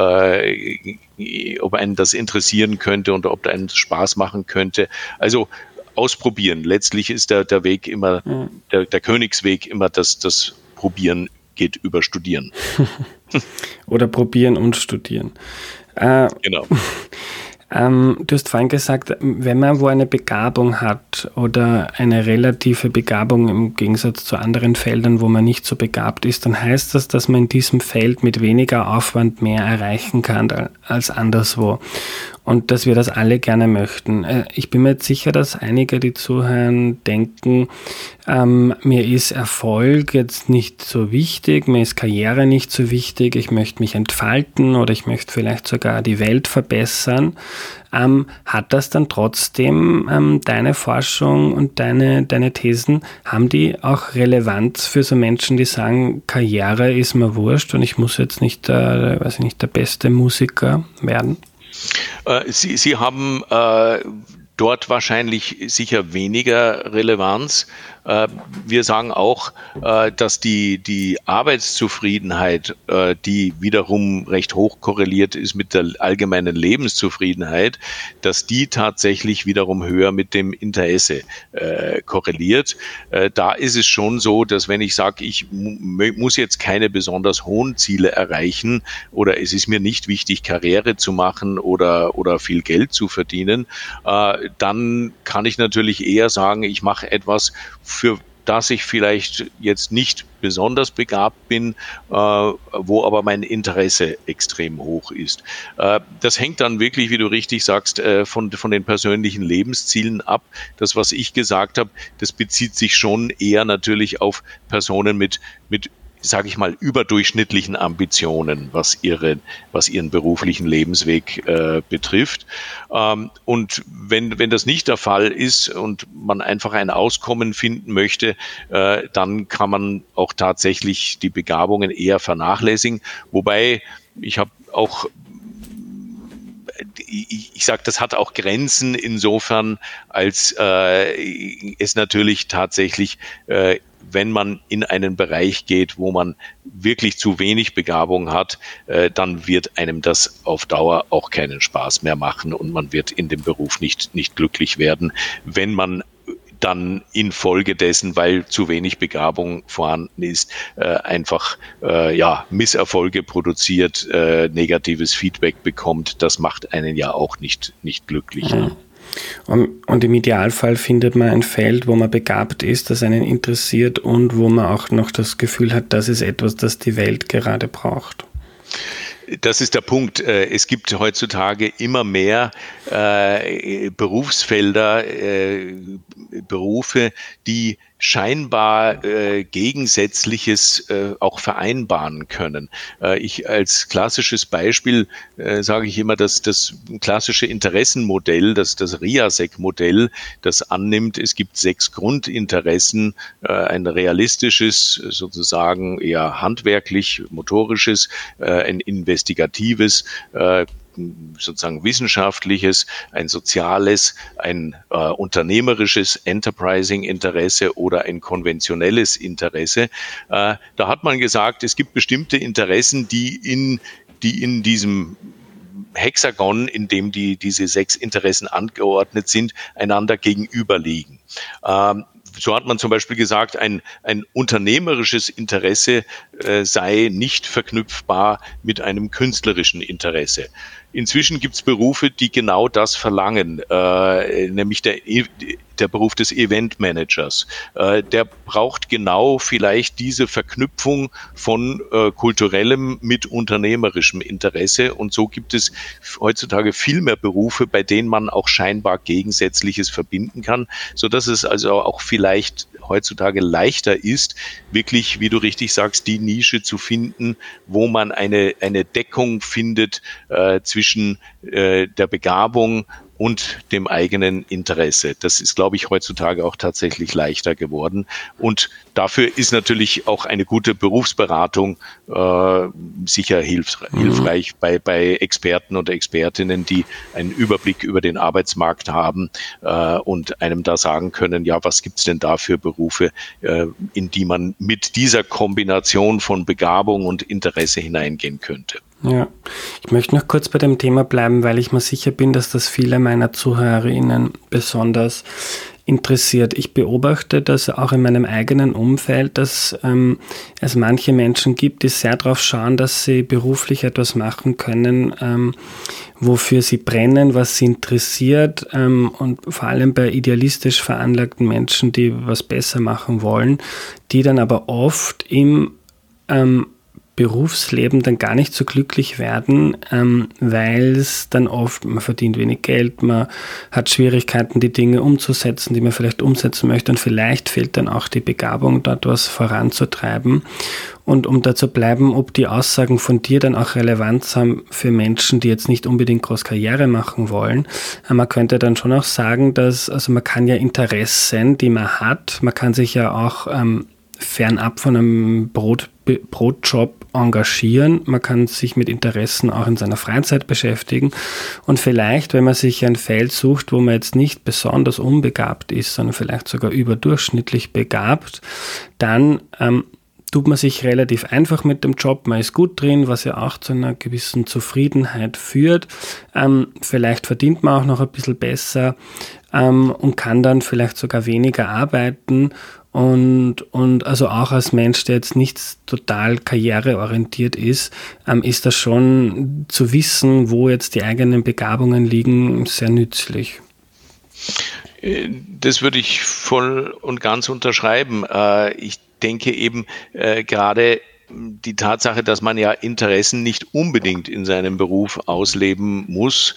interessieren könnte und ob einen das Spaß machen könnte. Also ausprobieren. Letztlich ist der Weg immer, der Königsweg immer das Probieren geht über Studieren. Oder probieren und studieren. Genau. Du hast vorhin gesagt, wenn man wo eine Begabung hat oder eine relative Begabung im Gegensatz zu anderen Feldern, wo man nicht so begabt ist, dann heißt das, dass man in diesem Feld mit weniger Aufwand mehr erreichen kann als anderswo. Und dass wir das alle gerne möchten. Ich bin mir jetzt sicher, dass einige, die zuhören, denken, mir ist Erfolg jetzt nicht so wichtig, mir ist Karriere nicht so wichtig, ich möchte mich entfalten oder ich möchte vielleicht sogar die Welt verbessern. Hat das dann trotzdem deine Forschung und deine Thesen, haben die auch Relevanz für so Menschen, die sagen, Karriere ist mir wurscht und ich muss jetzt nicht der beste Musiker werden? Sie haben dort wahrscheinlich sicher weniger Relevanz. Wir sagen auch, dass die Arbeitszufriedenheit, die wiederum recht hoch korreliert ist mit der allgemeinen Lebenszufriedenheit, dass die tatsächlich wiederum höher mit dem Interesse korreliert. Da ist es schon so, dass wenn ich sage, ich muss jetzt keine besonders hohen Ziele erreichen oder es ist mir nicht wichtig, Karriere zu machen oder viel Geld zu verdienen, dann kann ich natürlich eher sagen, ich mache etwas, für das ich vielleicht jetzt nicht besonders begabt bin, wo aber mein Interesse extrem hoch ist. Das hängt dann wirklich, wie du richtig sagst, von den persönlichen Lebenszielen ab. Das, was ich gesagt habe, das bezieht sich schon eher natürlich auf Personen mit sage ich mal, überdurchschnittlichen Ambitionen, was ihren beruflichen Lebensweg betrifft. Und wenn das nicht der Fall ist und man einfach ein Auskommen finden möchte, dann kann man auch tatsächlich die Begabungen eher vernachlässigen. Wobei ich habe auch ich sage, das hat auch Grenzen insofern, als es natürlich tatsächlich wenn man in einen Bereich geht, wo man wirklich zu wenig Begabung hat, dann wird einem das auf Dauer auch keinen Spaß mehr machen und man wird in dem Beruf nicht glücklich werden, wenn man dann infolgedessen, weil zu wenig Begabung vorhanden ist, einfach Misserfolge produziert, negatives Feedback bekommt. Das macht einen ja auch nicht glücklich. Ja. Und im Idealfall findet man ein Feld, wo man begabt ist, das einen interessiert und wo man auch noch das Gefühl hat, das ist etwas, das die Welt gerade braucht. Das ist der Punkt. Es gibt heutzutage immer mehr Berufsfelder, Berufe, die scheinbar Gegensätzliches auch vereinbaren können. Ich als klassisches Beispiel sage ich immer, dass das klassische Interessenmodell, das RIASEC-Modell, das annimmt, es gibt 6 Grundinteressen, ein realistisches, sozusagen eher handwerklich, motorisches, ein investigatives, sozusagen wissenschaftliches, ein soziales, ein unternehmerisches Enterprising-Interesse oder ein konventionelles Interesse. Da hat man gesagt, es gibt bestimmte Interessen, die in diesem Hexagon, in dem diese 6 Interessen angeordnet sind, einander gegenüberliegen. So hat man zum Beispiel gesagt, ein unternehmerisches Interesse sei nicht verknüpfbar mit einem künstlerischen Interesse. inzwischen gibt es Berufe, die genau das verlangen, nämlich der Beruf des Eventmanagers. Der braucht genau vielleicht diese Verknüpfung von kulturellem mit unternehmerischem Interesse. Und so gibt es heutzutage viel mehr Berufe, bei denen man auch scheinbar Gegensätzliches verbinden kann, sodass es also auch vielleicht heutzutage leichter ist, wirklich, wie du richtig sagst, die Nische zu finden, wo man eine Deckung findet zwischen der Begabung und dem eigenen Interesse. Das ist, glaube ich, heutzutage auch tatsächlich leichter geworden. Und dafür ist natürlich auch eine gute Berufsberatung sicher hilfreich bei Experten und Expertinnen, die einen Überblick über den Arbeitsmarkt haben und einem da sagen können, ja, was gibt's denn da für Berufe, in die man mit dieser Kombination von Begabung und Interesse hineingehen könnte. Ja, ich möchte noch kurz bei dem Thema bleiben, weil ich mir sicher bin, dass das viele meiner ZuhörerInnen besonders interessiert. Ich beobachte das auch in meinem eigenen Umfeld, dass es manche Menschen gibt, die sehr darauf schauen, dass sie beruflich etwas machen können, wofür sie brennen, was sie interessiert, und vor allem bei idealistisch veranlagten Menschen, die was besser machen wollen, die dann aber oft im Berufsleben dann gar nicht so glücklich werden, weil es dann oft, man verdient wenig Geld, man hat Schwierigkeiten, die Dinge umzusetzen, die man vielleicht umsetzen möchte, und vielleicht fehlt dann auch die Begabung, dort was voranzutreiben. Und um da zu bleiben, ob die Aussagen von dir dann auch Relevanz haben für Menschen, die jetzt nicht unbedingt groß Karriere machen wollen. Man könnte dann schon auch sagen, dass, also man kann ja Interessen, die man hat, man kann sich ja auch fernab von einem Brotjob engagieren. Man kann sich mit Interessen auch in seiner Freizeit beschäftigen. Und vielleicht, wenn man sich ein Feld sucht, wo man jetzt nicht besonders unbegabt ist, sondern vielleicht sogar überdurchschnittlich begabt, dann tut man sich relativ einfach mit dem Job, man ist gut drin, was ja auch zu einer gewissen Zufriedenheit führt. Vielleicht verdient man auch noch ein bisschen besser und kann dann vielleicht sogar weniger arbeiten. Und also auch als Mensch, der jetzt nicht total karriereorientiert ist das schon zu wissen, wo jetzt die eigenen Begabungen liegen, sehr nützlich. Das würde ich voll und ganz unterschreiben. Ich denke eben gerade die Tatsache, dass man ja Interessen nicht unbedingt in seinem Beruf ausleben muss,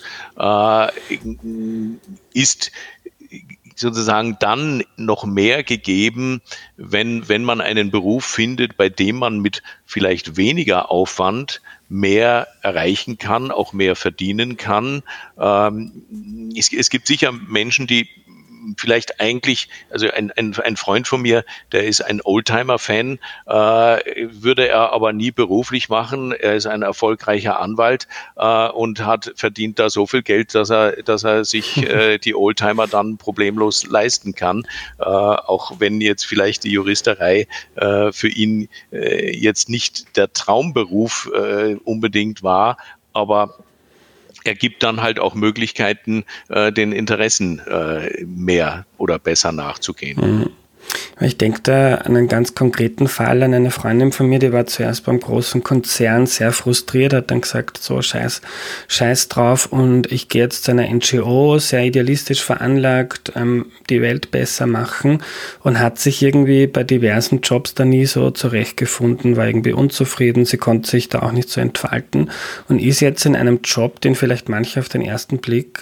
ist sozusagen dann noch mehr gegeben, wenn man einen Beruf findet, bei dem man mit vielleicht weniger Aufwand mehr erreichen kann, auch mehr verdienen kann. Es gibt sicher Menschen, die vielleicht eigentlich, also ein Freund von mir, der ist ein Oldtimer-Fan, würde er aber nie beruflich machen. Er ist ein erfolgreicher Anwalt und verdient da so viel Geld, dass er sich die Oldtimer dann problemlos leisten kann. Auch wenn jetzt vielleicht die Juristerei für ihn jetzt nicht der Traumberuf unbedingt war, aber er gibt dann halt auch Möglichkeiten, den Interessen mehr oder besser nachzugehen. Mhm. Ich denke da an einen ganz konkreten Fall, an eine Freundin von mir, die war zuerst beim großen Konzern sehr frustriert, hat dann gesagt, so scheiß drauf, und ich gehe jetzt zu einer NGO, sehr idealistisch veranlagt, die Welt besser machen, und hat sich irgendwie bei diversen Jobs da nie so zurechtgefunden, war irgendwie unzufrieden, sie konnte sich da auch nicht so entfalten und ist jetzt in einem Job, den vielleicht manche auf den ersten Blick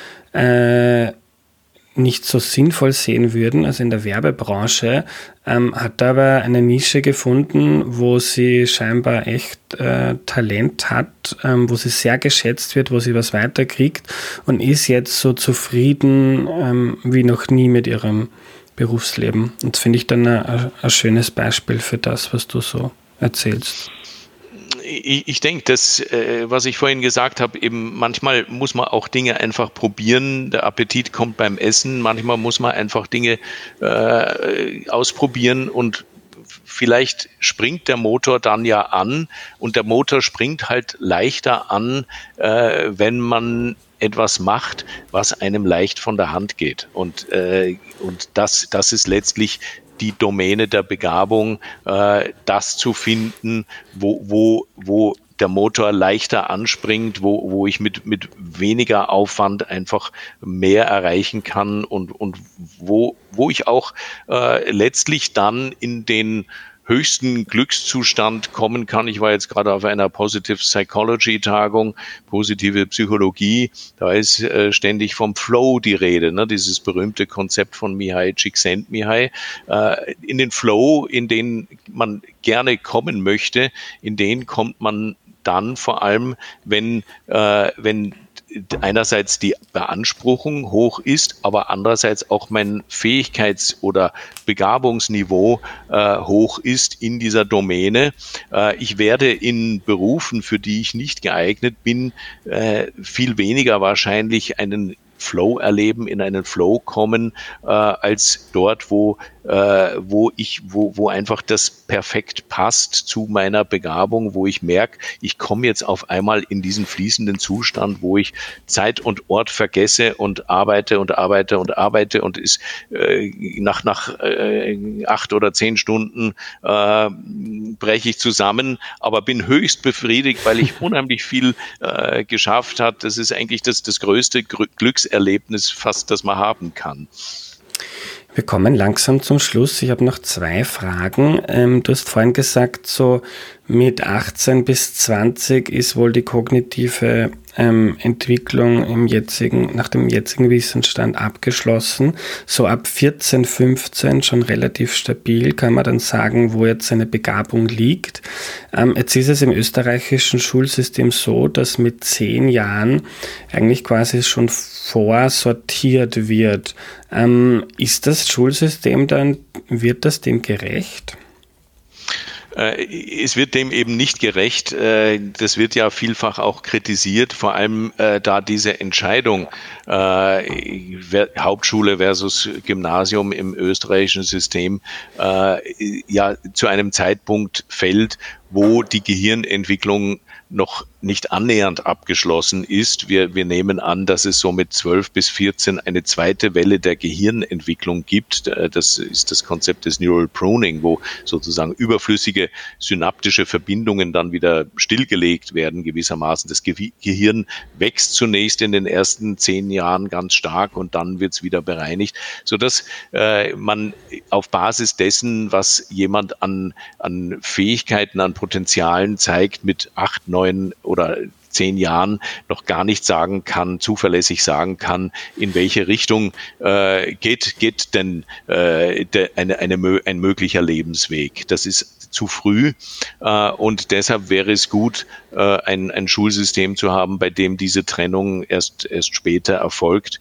nicht so sinnvoll sehen würden, also in der Werbebranche, hat aber eine Nische gefunden, wo sie scheinbar echt Talent hat, wo sie sehr geschätzt wird, wo sie was weiterkriegt und ist jetzt so zufrieden wie noch nie mit ihrem Berufsleben. Und das finde ich dann ein schönes Beispiel für das, was du so erzählst. Ich denke, das, was ich vorhin gesagt habe, eben manchmal muss man auch Dinge einfach probieren. Der Appetit kommt beim Essen. Manchmal muss man einfach Dinge ausprobieren und vielleicht springt der Motor dann ja an, und der Motor springt halt leichter an, wenn man etwas macht, was einem leicht von der Hand geht. Und das ist letztlich die Domäne der Begabung, das zu finden, wo der Motor leichter anspringt, wo ich mit weniger Aufwand einfach mehr erreichen kann und wo ich auch letztlich dann in den höchsten Glückszustand kommen kann. Ich war jetzt gerade auf einer Positive Psychology Tagung, positive Psychologie. Da ist ständig vom Flow die Rede, ne? Dieses berühmte Konzept von Mihai Csikszentmihalyi. In den Flow, in den man gerne kommen möchte, in den kommt man dann vor allem, wenn einerseits die Beanspruchung hoch ist, aber andererseits auch mein Fähigkeits- oder Begabungsniveau hoch ist in dieser Domäne. Ich werde in Berufen, für die ich nicht geeignet bin, viel weniger wahrscheinlich einen Flow erleben, in einen Flow kommen, als dort, wo einfach das perfekt passt zu meiner Begabung, wo ich merke, ich komme jetzt auf einmal in diesen fließenden Zustand, wo ich Zeit und Ort vergesse und arbeite und ist nach 8 oder 10 Stunden breche ich zusammen, aber bin höchst befriedigt, weil ich unheimlich viel geschafft habe. Das ist eigentlich das größte Glückserlebnis fast, das man haben kann. Wir kommen langsam zum Schluss. Ich habe noch 2 Fragen. Du hast vorhin gesagt, so mit 18 bis 20 ist wohl die kognitive Entwicklung nach dem jetzigen Wissensstand abgeschlossen. So ab 14, 15 schon relativ stabil, kann man dann sagen, wo jetzt seine Begabung liegt. Jetzt ist es im österreichischen Schulsystem so, dass mit 10 Jahren eigentlich quasi schon vorsortiert wird. Ist das Schulsystem dann, wird das dem gerecht? Es wird dem eben nicht gerecht. Das wird ja vielfach auch kritisiert, vor allem da diese Entscheidung Hauptschule versus Gymnasium im österreichischen System ja zu einem Zeitpunkt fällt, wo die Gehirnentwicklung noch nicht annähernd abgeschlossen ist. Wir nehmen an, dass es so mit 12 bis 14 eine zweite Welle der Gehirnentwicklung gibt. Das ist das Konzept des Neural Pruning, wo sozusagen überflüssige synaptische Verbindungen dann wieder stillgelegt werden gewissermaßen. Das Gehirn wächst zunächst in den ersten 10 Jahren ganz stark und dann wird es wieder bereinigt, sodass man auf Basis dessen, was jemand an Fähigkeiten, an Potenzialen zeigt, mit 8, 9 oder 10 Jahren noch gar nicht zuverlässig sagen kann, in welche Richtung geht denn ein möglicher Lebensweg. Das ist zu früh und deshalb wäre es gut, ein Schulsystem zu haben, bei dem diese Trennung erst später erfolgt.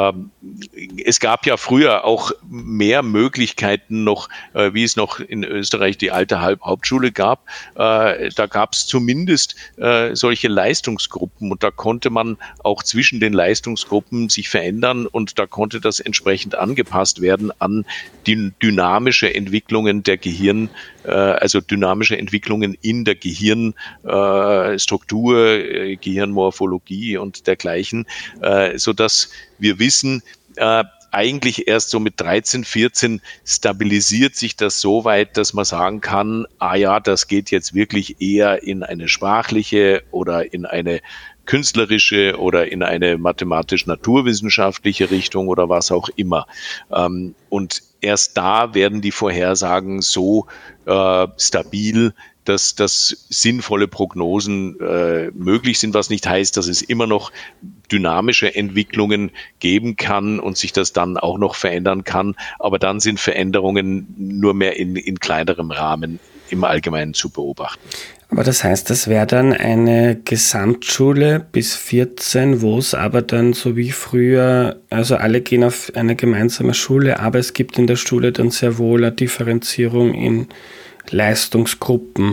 Es gab ja früher auch mehr Möglichkeiten noch, wie es noch in Österreich die alte Hauptschule gab. Da gab es zumindest solche Leistungsgruppen und da konnte man auch zwischen den Leistungsgruppen sich verändern und da konnte das entsprechend angepasst werden an die dynamische Entwicklungen der also dynamische Entwicklungen in der Gehirnstruktur, Gehirnmorphologie und dergleichen, sodass wir wissen, eigentlich erst so mit 13, 14 stabilisiert sich das so weit, dass man sagen kann, das geht jetzt wirklich eher in eine sprachliche oder in eine künstlerische oder in eine mathematisch-naturwissenschaftliche Richtung oder was auch immer. Und erst da werden die Vorhersagen so stabil, dass sinnvolle Prognosen möglich sind, was nicht heißt, dass es immer noch dynamische Entwicklungen geben kann und sich das dann auch noch verändern kann. Aber dann sind Veränderungen nur mehr in kleinerem Rahmen im Allgemeinen zu beobachten. Aber das heißt, das wäre dann eine Gesamtschule bis 14, wo es aber dann so wie früher, also alle gehen auf eine gemeinsame Schule, aber es gibt in der Schule dann sehr wohl eine Differenzierung in Leistungsgruppen.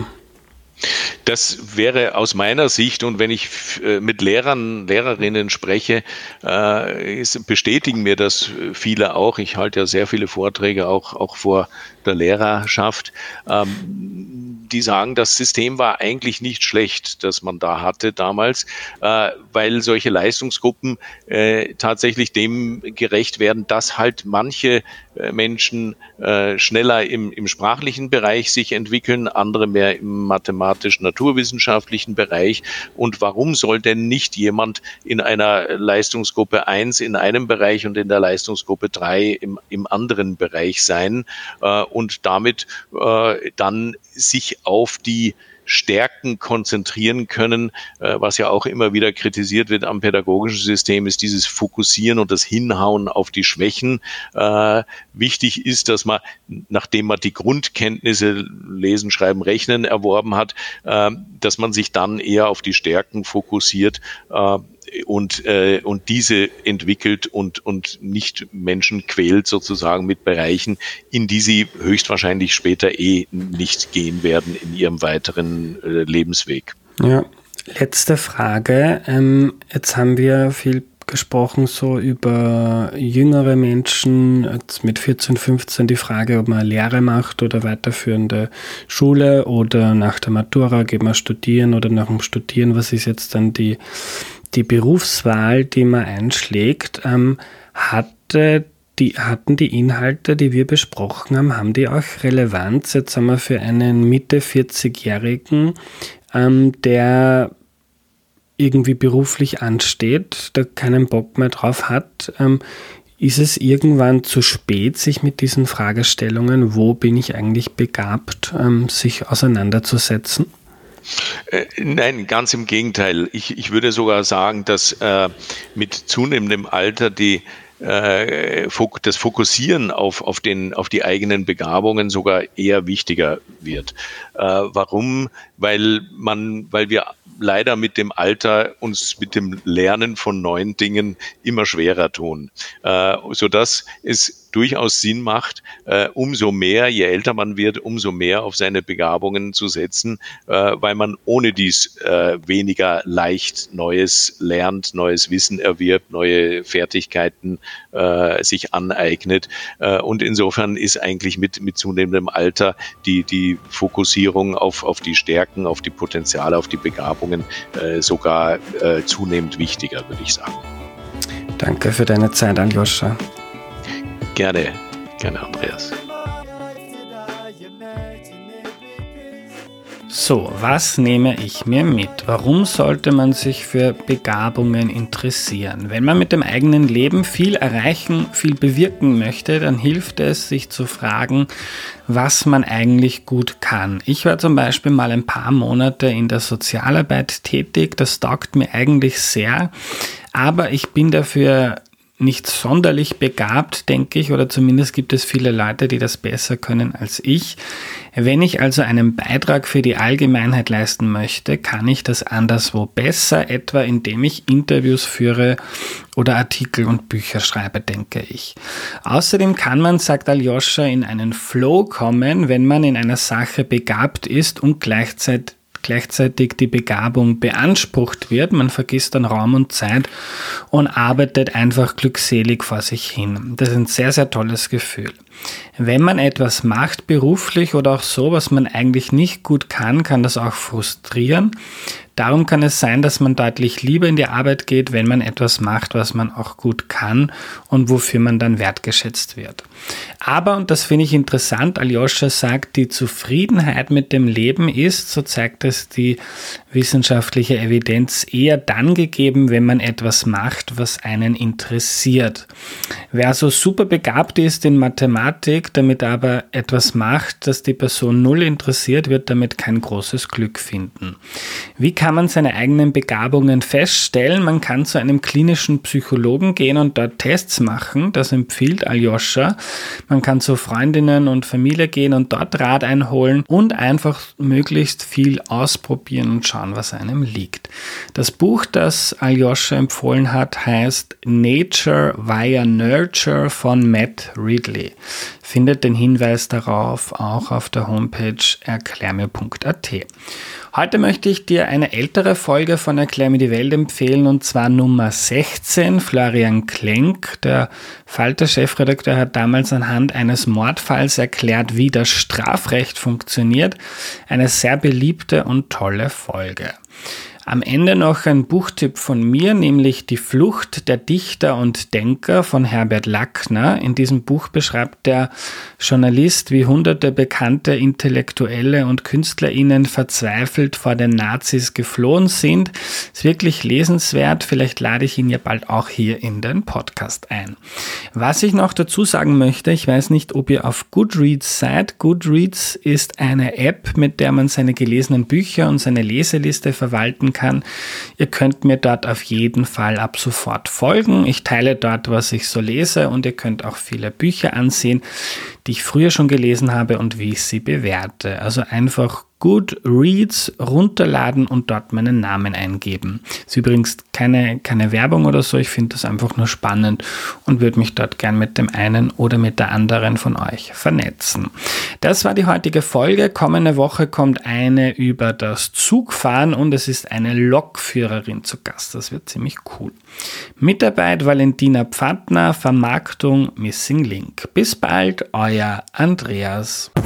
Das wäre aus meiner Sicht, und wenn ich mit Lehrerinnen spreche, bestätigen mir das viele auch. Ich halte ja sehr viele Vorträge auch vor der Lehrerschaft. Die sagen, das System war eigentlich nicht schlecht, das man da hatte damals, weil solche Leistungsgruppen tatsächlich dem gerecht werden, dass halt manche Menschen schneller im sprachlichen Bereich sich entwickeln, andere mehr im mathematischen mathematisch-naturwissenschaftlichen Bereich. Und warum soll denn nicht jemand in einer Leistungsgruppe 1 in einem Bereich und in der Leistungsgruppe 3 im anderen Bereich sein und damit dann sich auf die Stärken konzentrieren können, was ja auch immer wieder kritisiert wird am pädagogischen System, ist dieses Fokussieren und das Hinhauen auf die Schwächen. Wichtig ist, dass man, nachdem man die Grundkenntnisse Lesen, Schreiben, Rechnen erworben hat, dass man sich dann eher auf die Stärken fokussiert und diese entwickelt und nicht Menschen quält sozusagen mit Bereichen, in die sie höchstwahrscheinlich später nicht gehen werden in ihrem weiteren Lebensweg. Ja, letzte Frage. Jetzt haben wir viel gesprochen so über jüngere Menschen, jetzt mit 14, 15 die Frage, ob man eine Lehre macht oder weiterführende Schule oder nach der Matura geht man studieren oder nach dem Studieren, was ist jetzt dann die Berufswahl, die man einschlägt. Hatten die Inhalte, die wir besprochen haben die auch Relevanz jetzt einmal für einen Mitte 40-Jährigen, der irgendwie beruflich ansteht, der keinen Bock mehr drauf hat? Ist es irgendwann zu spät, sich mit diesen Fragestellungen, wo bin ich eigentlich begabt, sich auseinanderzusetzen? Nein, ganz im Gegenteil. Ich würde sogar sagen, dass mit zunehmendem Alter das Fokussieren auf die eigenen Begabungen sogar eher wichtiger wird. Warum? Weil wir leider mit dem Alter uns mit dem Lernen von neuen Dingen immer schwerer tun, sodass es durchaus Sinn macht, umso mehr, je älter man wird, umso mehr auf seine Begabungen zu setzen, weil man ohne dies weniger leicht Neues lernt, neues Wissen erwirbt, neue Fertigkeiten sich aneignet. Und insofern ist eigentlich mit zunehmendem Alter die Fokussierung auf die Stärken, auf die Potenziale, auf die Begabungen sogar zunehmend wichtiger, würde ich sagen. Danke für deine Zeit, Aljoscha. Gerne, Andreas. So, was nehme ich mir mit? Warum sollte man sich für Begabungen interessieren? Wenn man mit dem eigenen Leben viel erreichen, viel bewirken möchte, dann hilft es, sich zu fragen, was man eigentlich gut kann. Ich war zum Beispiel mal ein paar Monate in der Sozialarbeit tätig, das taugt mir eigentlich sehr, aber ich bin dafür nicht sonderlich begabt, denke ich, oder zumindest gibt es viele Leute, die das besser können als ich. Wenn ich also einen Beitrag für die Allgemeinheit leisten möchte, kann ich das anderswo besser, etwa indem ich Interviews führe oder Artikel und Bücher schreibe, denke ich. Außerdem kann man, sagt Aljoscha, in einen Flow kommen, wenn man in einer Sache begabt ist und gleichzeitig die Begabung beansprucht wird. Man vergisst dann Raum und Zeit und arbeitet einfach glückselig vor sich hin. Das ist ein sehr, sehr tolles Gefühl. Wenn man etwas macht, beruflich oder auch so, was man eigentlich nicht gut kann, kann das auch frustrieren. Darum kann es sein, dass man deutlich lieber in die Arbeit geht, wenn man etwas macht, was man auch gut kann und wofür man dann wertgeschätzt wird. Aber, und das finde ich interessant, Aljoscha sagt, die Zufriedenheit mit dem Leben ist, so zeigt es die wissenschaftliche Evidenz, eher dann gegeben, wenn man etwas macht, was einen interessiert. Wer so super begabt ist in Mathematik, damit aber etwas macht, das die Person null interessiert, wird damit kein großes Glück finden. Wie kann man seine eigenen Begabungen feststellen? Man kann zu einem klinischen Psychologen gehen und dort Tests machen, das empfiehlt Aljoscha. Man kann zu Freundinnen und Familie gehen und dort Rat einholen und einfach möglichst viel ausprobieren und schauen, was einem liegt. Das Buch, das Aljoscha empfohlen hat, heißt Nature via Nurture von Matt Ridley. Findet den Hinweis darauf auch auf der Homepage erklärmir.at. Heute möchte ich dir eine ältere Folge von Erklär mir die Welt empfehlen, und zwar Nummer 16. Florian Klenk, der Falter-Chefredakteur, hat damals anhand eines Mordfalls erklärt, wie das Strafrecht funktioniert. Eine sehr beliebte und tolle Folge. Am Ende noch ein Buchtipp von mir, nämlich Die Flucht der Dichter und Denker von Herbert Lackner. In diesem Buch beschreibt der Journalist, wie hunderte bekannte Intellektuelle und KünstlerInnen verzweifelt vor den Nazis geflohen sind. Ist wirklich lesenswert. Vielleicht lade ich ihn ja bald auch hier in den Podcast ein. Was ich noch dazu sagen möchte, ich weiß nicht, ob ihr auf Goodreads seid. Goodreads ist eine App, mit der man seine gelesenen Bücher und seine Leseliste verwalten kann. Ihr könnt mir dort auf jeden Fall ab sofort folgen. Ich teile dort, was ich so lese, und ihr könnt auch viele Bücher ansehen, die ich früher schon gelesen habe und wie ich sie bewerte. Also einfach Goodreads runterladen und dort meinen Namen eingeben. Ist übrigens keine Werbung oder so, ich finde das einfach nur spannend und würde mich dort gern mit dem einen oder mit der anderen von euch vernetzen. Das war die heutige Folge. Kommende Woche kommt eine über das Zugfahren und es ist eine Lokführerin zu Gast. Das wird ziemlich cool. Mitarbeit Valentina Pfadner, Vermarktung Missing Link. Bis bald, euer Andreas.